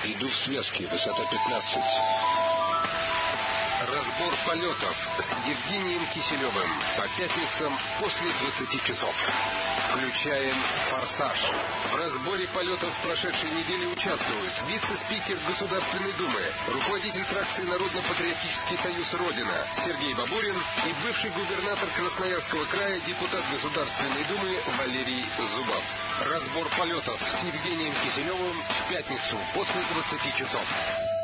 Иду в связке, высота 15. Разбор полетов с Евгением Киселевым по пятницам после 20 часов. Включаем «Форсаж». В разборе полетов прошедшей недели участвуют вице-спикер Государственной Думы, руководитель фракции Народно-патриотический союз «Родина» Сергей Бабурин и бывший губернатор Красноярского края, депутат Государственной Думы Валерий Зубов. Разбор полетов с Евгением Киселевым в пятницу после 20 часов.